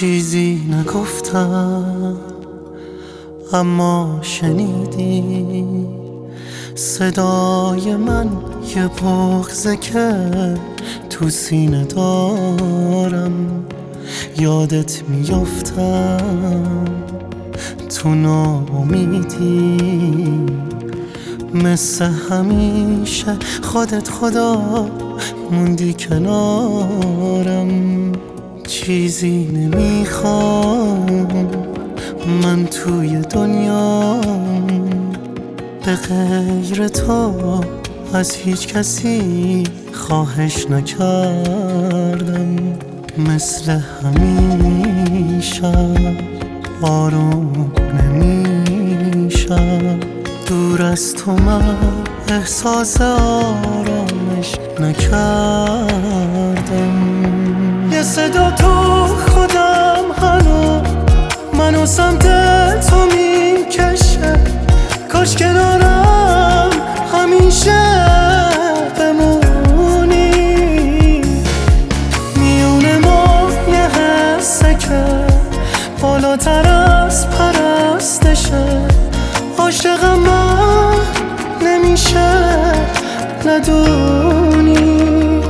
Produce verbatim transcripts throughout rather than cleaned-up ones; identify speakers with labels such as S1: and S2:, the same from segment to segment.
S1: چیزی نگفتم اما شنیدی صدای من، یه بغضه که تو سینه دارم. یادت میافتم تو ناامیدی، مثل همیشه خودت خدا موندی کنارم. چیزی نمیخوام من توی دنیام به غیر تو، از هیچ کسی خواهش نکردم. مثل همیشه آروم نمیشم، دور از تو من احساس آرامش نکردم. یه صدا تو خودم هنو منو سمت تو میکشه، کاش کنارم همیشه بمونی. میونه ما یه حسه که بالاتر از پرستشه، عاشقم من نمیشه ندونی.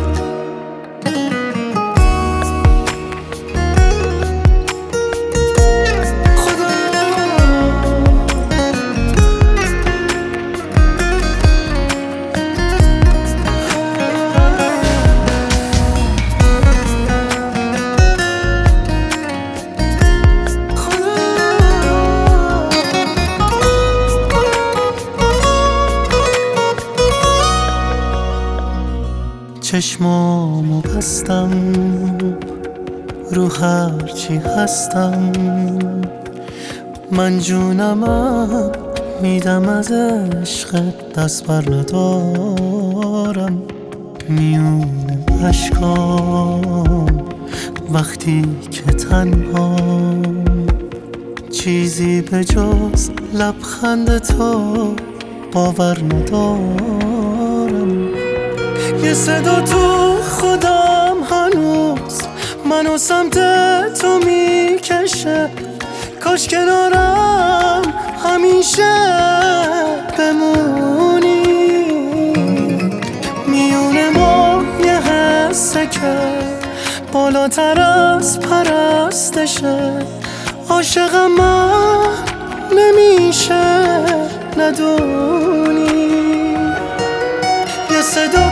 S1: چشمامو بستم رو هرچی هستم، من جونمم میدم از عشقت، دست بر ندارم. میونه اشکام وقتی که تنهام، چیزی به جز لبخند تو باور ندارم. یه صدا تو خودم هنوز منو سمت تو میکشه، کاش کنارم همیشه بمونی. میونه ما یه حسه که بالاتر از پرستشه، عاشقم من نمیشه ندونی. یه صدا